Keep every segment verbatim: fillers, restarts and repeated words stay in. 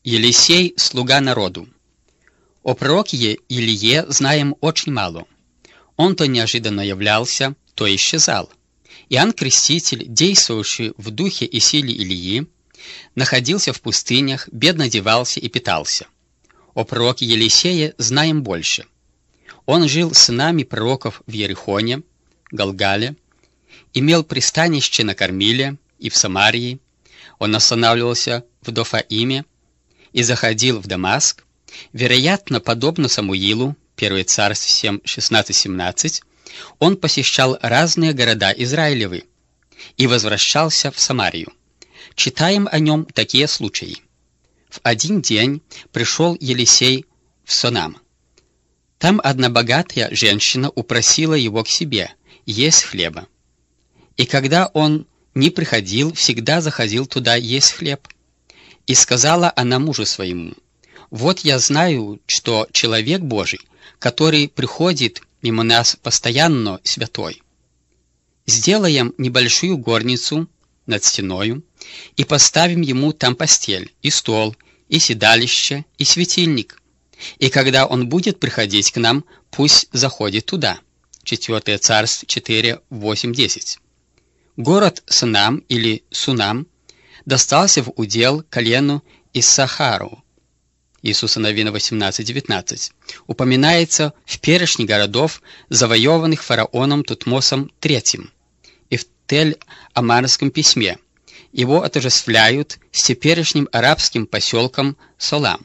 Елисей – слуга народу. О пророке Илие знаем очень мало. Он то неожиданно являлся, то исчезал. Иоанн Креститель, действовавший в духе и силе Илии, находился в пустынях, бедно одевался и питался. О пророке Елисее знаем больше. Он жил с сынами пророков в Ерихоне, Галгале, имел пристанище на Кармиле и в Самарии. Он останавливался в Дофаиме и заходил в Дамаск. Вероятно, подобно Самуилу, первое Царств семь, шестнадцать семнадцать, он посещал разные города Израилевы и возвращался в Самарию. Читаем о нем такие случаи. В один день пришел Елисей в Сонам. Там одна богатая женщина упросила его к себе есть хлеба. И когда он не приходил, всегда заходил туда есть хлеб. И сказала она мужу своему: «Вот я знаю, что человек Божий, который приходит мимо нас постоянно, святой. Сделаем небольшую горницу над стеною и поставим ему там постель, и стол, и седалище, и светильник. И когда он будет приходить к нам, пусть заходит туда». четвёртое Царств четыре, восемь, десять. Город Сонам или Сунам достался в удел колену Иссахару. Иисуса Новина восемнадцать, девятнадцать. Упоминается в перечне городов, завоеванных фараоном Тутмосом третьим, и в Тель-Амарском письме. Его отождествляют с теперешним арабским поселком Солам,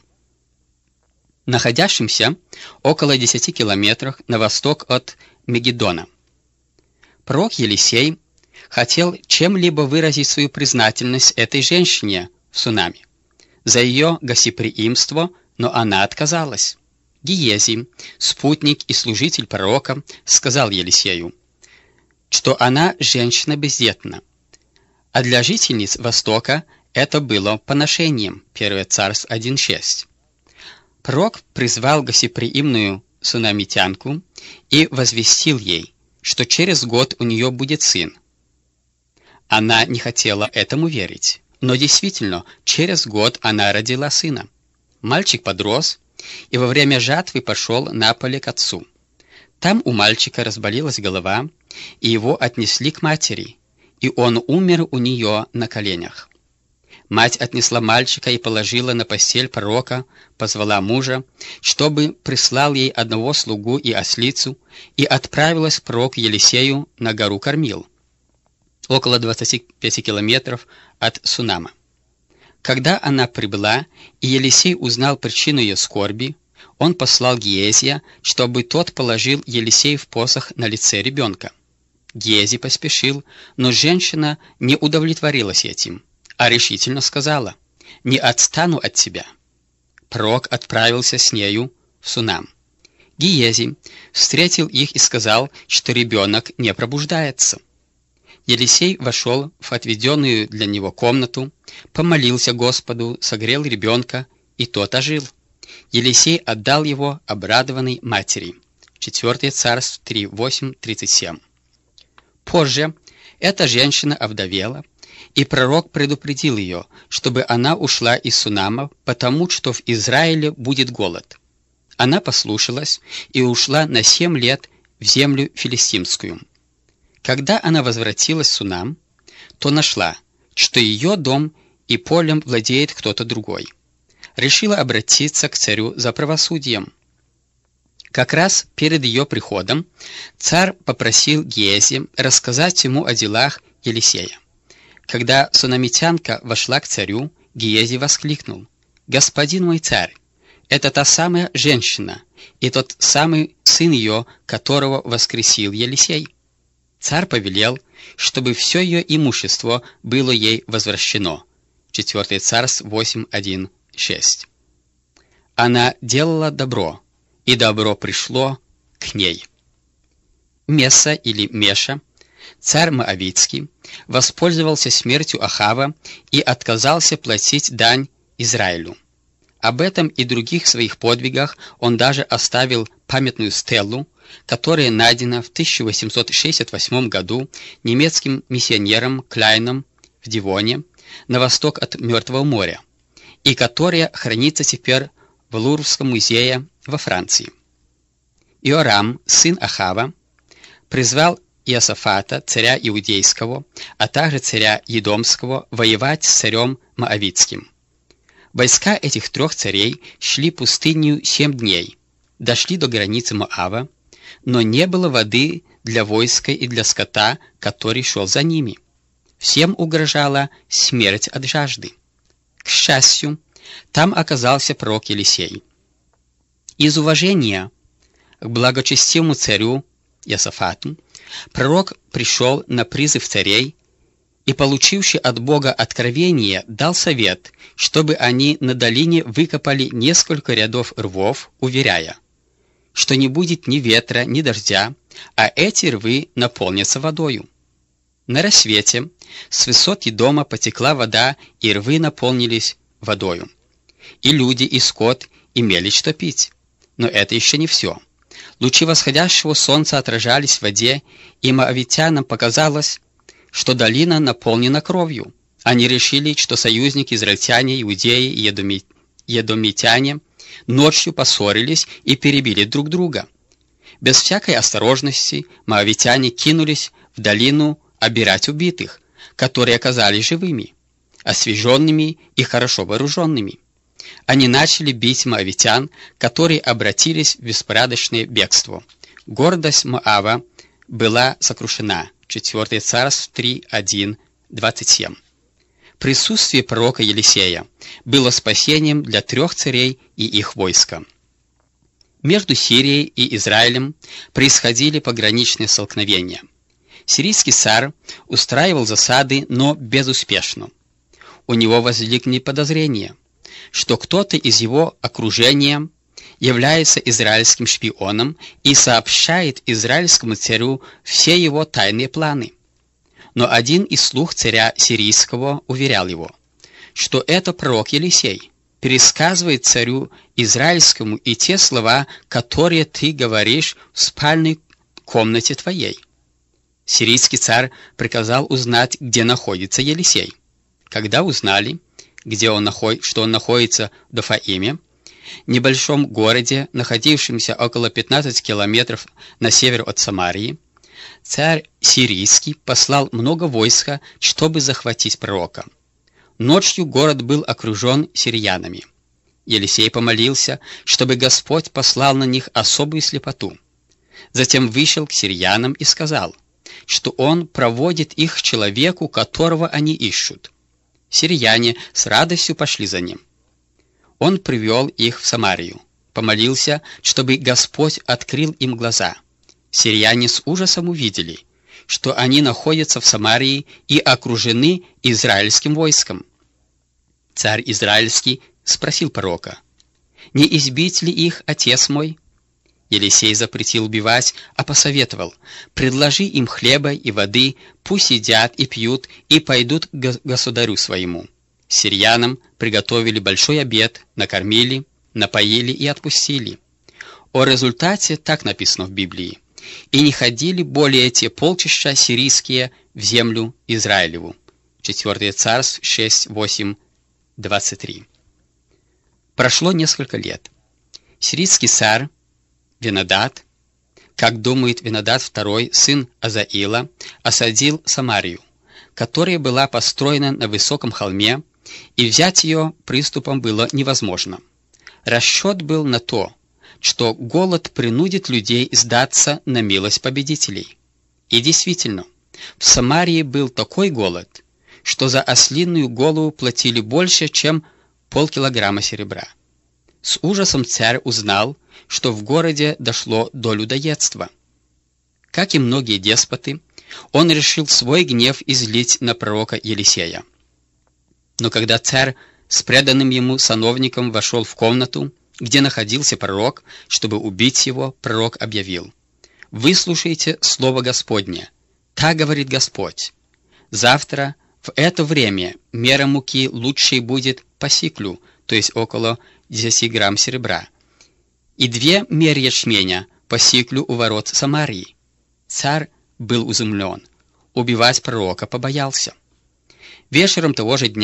находящимся около десяти километров на восток от Мегиддона. Пророк Елисей хотел чем-либо выразить свою признательность этой женщине в Сунаме за ее гостеприимство, но она отказалась. Гиези, спутник и служитель пророка, сказал Елисею, что она женщина бездетна, а для жительниц Востока это было поношением. первое Царств один, шесть. Пророк призвал гостеприимную сунамитянку и возвестил ей, что через год у нее будет сын. Она не хотела этому верить, но действительно, через год она родила сына. Мальчик подрос и во время жатвы пошел на поле к отцу. Там у мальчика разболелась голова, и его отнесли к матери, и он умер у нее на коленях. Мать отнесла мальчика и положила на постель пророка, позвала мужа, чтобы прислал ей одного слугу и ослицу, и отправилась к пророку Елисею на гору Кармил, около двадцати пяти километров от Сунама. Когда она прибыла, и Елисей узнал причину ее скорби, он послал Гиезия, чтобы тот положил Елисею в посох на лице ребенка. Гиези поспешил, но женщина не удовлетворилась этим, а решительно сказала: «Не отстану от тебя». Пророк отправился с нею в Сунам. Гиези встретил их и сказал, что ребенок не пробуждается. Елисей вошел в отведенную для него комнату, помолился Господу, согрел ребенка, и тот ожил. Елисей отдал его обрадованной матери. четвёртое Царств три, восемь, тридцать семь. Позже эта женщина овдовела, и пророк предупредил ее, чтобы она ушла из Сунама, потому что в Израиле будет голод. Она послушалась и ушла на семь лет в землю филистимскую. Когда она возвратилась в Сунам, то нашла, что ее дом и полем владеет кто-то другой. Решила обратиться к царю за правосудием. Как раз перед ее приходом царь попросил Гиези рассказать ему о делах Елисея. Когда сунамитянка вошла к царю, Гиези воскликнул: «Господин мой царь, это та самая женщина и тот самый сын ее, которого воскресил Елисей». Царь повелел, чтобы все ее имущество было ей возвращено. четвёртое Царств восемь, один, шесть. Она делала добро, и добро пришло к ней. Меса или Меша, царь Моавитский, воспользовался смертью Ахава и отказался платить дань Израилю. Об этом и других своих подвигах он даже оставил памятную стелу, которая найдена в тысяча восемьсот шестьдесят восьмом году немецким миссионером Кляйном в Дивоне, на восток от Мертвого моря, и которая хранится теперь в Луврском музее во Франции. Иорам, сын Ахава, призвал Иосафата, царя Иудейского, а также царя Едомского, воевать с царем Моавитским. Войска этих трех царей шли пустынью семь дней, дошли до границы Моава, но не было воды для войска и для скота, который шел за ними. Всем угрожала смерть от жажды. К счастью, там оказался пророк Елисей. Из уважения к благочестивому царю Иосафату пророк пришел на призыв царей и, получивший от Бога откровение, дал совет, чтобы они на долине выкопали несколько рядов рвов, уверяя, что не будет ни ветра, ни дождя, а эти рвы наполнятся водою. На рассвете с высоты дома потекла вода, и рвы наполнились водою. И люди, и скот имели что пить. Но это еще не все. Лучи восходящего солнца отражались в воде, и моавитянам показалось, что долина наполнена кровью. Они решили, что союзники израильтяне, иудеи и едоми... едомитяне ночью поссорились и перебили друг друга. Без всякой осторожности моавитяне кинулись в долину обирать убитых, которые оказались живыми, освеженными и хорошо вооруженными. Они начали бить моавитян, которые обратились в беспорядочное бегство. Гордость Моава была сокрушена. четвёртое Царств три, один, двадцать семь. Присутствие пророка Елисея было спасением для трех царей и их войска. Между Сирией и Израилем происходили пограничные столкновения. Сирийский царь устраивал засады, но безуспешно. У него возникли подозрения, что кто-то из его окружения является израильским шпионом и сообщает израильскому царю все его тайные планы. Но один из слуг царя сирийского уверял его, что это пророк Елисей пересказывает царю израильскому и те слова, которые ты говоришь в спальной комнате твоей. Сирийский царь приказал узнать, где находится Елисей. Когда узнали, где он наход... что он находится в Дофаиме, небольшом городе, находившемся около пятнадцати километров на север от Самарии, царь сирийский послал много войска, чтобы захватить пророка. Ночью город был окружен сириянами. Елисей помолился, чтобы Господь послал на них особую слепоту. Затем вышел к сириянам и сказал, что он проводит их к человеку, которого они ищут. Сирияне с радостью пошли за ним. Он привел их в Самарию, помолился, чтобы Господь открыл им глаза. Сирияне с ужасом увидели, что они находятся в Самарии и окружены израильским войском. Царь израильский спросил пророка, «Не избить ли их, отец мой?» Елисей запретил убивать, а посоветовал, «Предложи им хлеба и воды, пусть едят и пьют, и пойдут к государю своему». Сириянам приготовили большой обед, накормили, напоили и отпустили. О результате так написано в Библии. «И не ходили более те полчища сирийские в землю Израилеву». четвёртое Царств шесть, восемь, двадцать три. Прошло несколько лет. Сирийский царь Венадад, как думает Венадад второй, сын Азаила, осадил Самарию, которая была построена на высоком холме, и взять ее приступом было невозможно. Расчет был на то, что голод принудит людей сдаться на милость победителей. И действительно, в Самарии был такой голод, что за ослиную голову платили больше, чем полкилограмма серебра. С ужасом царь узнал, что в городе дошло до людоедства. Как и многие деспоты, он решил свой гнев излить на пророка Елисея. Но когда царь с преданным ему сановником вошел в комнату, где находился пророк, чтобы убить его, пророк объявил: «Выслушайте слово Господне. Так говорит Господь. Завтра в это время мера муки лучшей будет по сиклю, то есть около десяти грамм серебра, и две меры ячменя по сиклю у ворот Самарии». Царь был изумлен. Убивать пророка побоялся. Вечером того же дня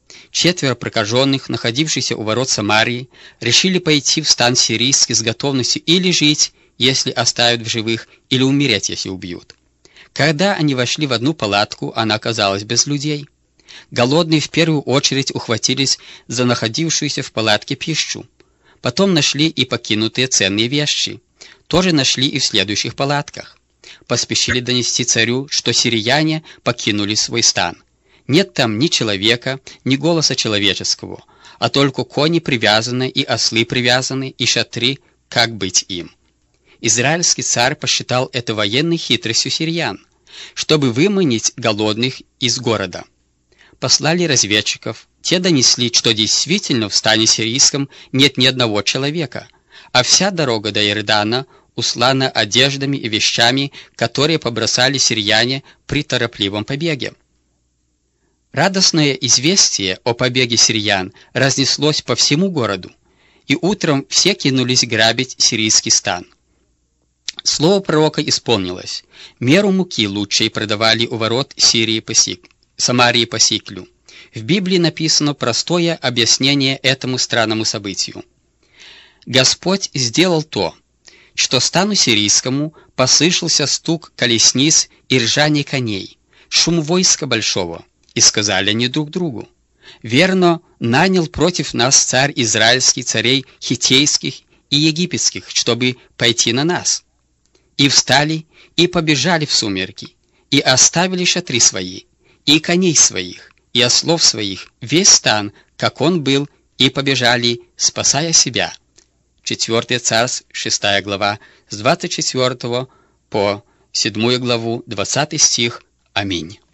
Четверо прокаженных, находившихся у ворот Самарии, решили пойти в стан сирийский с готовностью или жить, если оставят в живых, или умереть, если убьют. Когда они вошли в одну палатку, она оказалась без людей. Голодные в первую очередь ухватились за находившуюся в палатке пищу. Потом нашли и покинутые ценные вещи. Тоже нашли и в следующих палатках. Поспешили донести царю, что сирияне покинули свой стан. Нет там ни человека, ни голоса человеческого, а только кони привязаны и ослы привязаны, и шатры, как быть им. Израильский царь посчитал это военной хитростью сириян, чтобы выманить голодных из города. Послали разведчиков, те донесли, что действительно в стане сирийском нет ни одного человека, а вся дорога до Иордана услана одеждами и вещами, которые побросали сирияне при торопливом побеге. Радостное известие о побеге сириян разнеслось по всему городу, и утром все кинулись грабить сирийский стан. Слово пророка исполнилось. Меру муки лучшей продавали у ворот Сирии по сик... Самарии по сиклю. В Библии написано простое объяснение этому странному событию. Господь сделал то, что стану сирийскому послышался стук колесниц и ржание коней, шум войска большого, и сказали они друг другу: «Верно, нанял против нас царь израильский царей хиттейских и египетских, чтобы пойти на нас». И встали, и побежали в сумерки, и оставили шатры свои, и коней своих, и ослов своих, весь стан, как он был, и побежали, спасая себя. Четвертое Царств, шестая глава, с двадцать четвёртого по седьмую главу, двадцатый стих. Аминь.